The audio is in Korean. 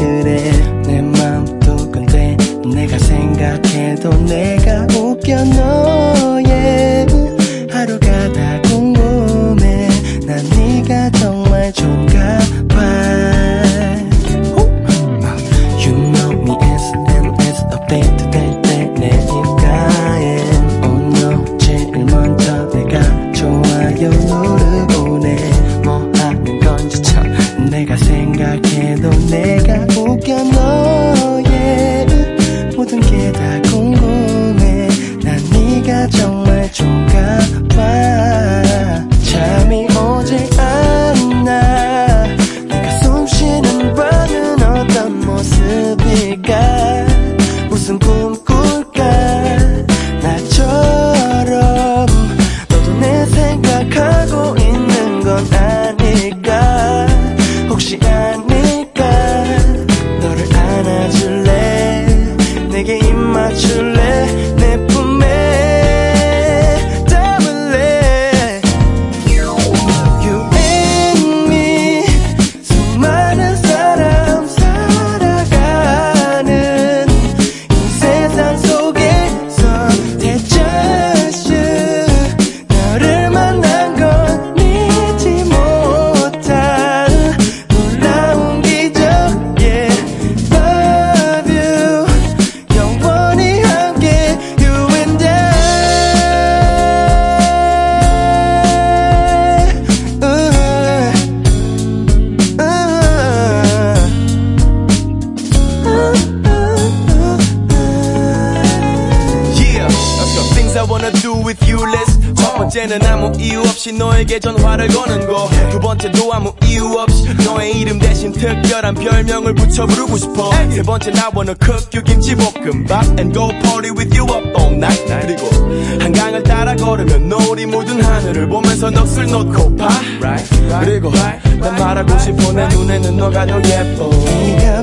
그래 내 마음도 근데 내가 생각해도 내가 웃겨 너의 하루가 다 궁금해 난 네가 정말 좋은가 봐 You know me SMS update 될 때 내 입가에 Oh no 제일 먼저 내가 좋아요 누르고 뭐 하는 건지 참 내가 생각해도 내가 웃겨 너의 모든 게 다 궁금해 난 네가 정말 좋은가 봐 잠이 오지 않아 네가 숨 쉬는 밤은 어떤 모습일까 무슨 꿈 꿀까 나처럼 너도 내 생각하고 있는 건 아닐까 혹시 아닐까 너를 안아줄래 내게 입 맞출래 내 품에 담을래 You and me 수많은 사람 살아가는 이 세상 속에서 대자슈 너를 만난 건 잊지 못할 놀라운 기적 Yeah love you 영원히 함께 You and I Yeah, let's go. Things I wanna do with you, let's. 첫 번째는 아무 이유 없이 너에게 전화를 거는 거. 두 번째도 아무 이유 없이 너의 이름 대신 특별한 별명을 붙여 부르고 싶어. 세 번째 I wanna cook you 김치볶음밥 and go party with you up all night. 그리고 한강을 따라 걸으면 노을이 묻은 하늘을 보면서 넋을 놓고 봐. 그리고 난 말하고 싶어 내 눈에는 너가 더 예뻐. 네가